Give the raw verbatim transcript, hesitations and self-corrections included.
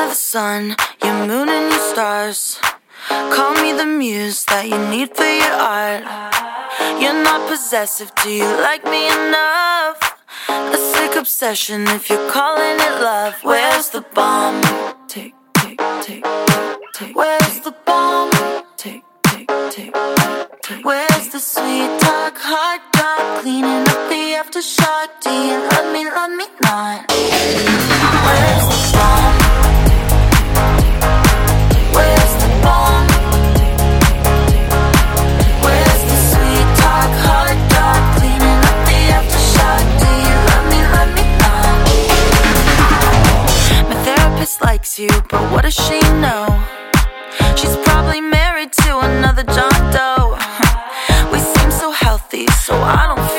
the sun, your moon and your stars. Call me the muse that you need for your art. You're not possessive, do you like me enough? A sick obsession if you're calling it love. Where's the bomb? Tick, tick, tick, tick, tick. Where's the bomb? Tick, tick, tick, tick, tick. Where's the sweet talk, hard talk, cleaning up the aftershock? Do you love me, love me not? Where's the bomb? Where's the bomb? Where's the sweet talk, hard talk, cleaning up the aftershock? Do you love me, love me not? My therapist likes you, but what does she know? She's probably married to another John Doe. We seem so healthy, so I don't feel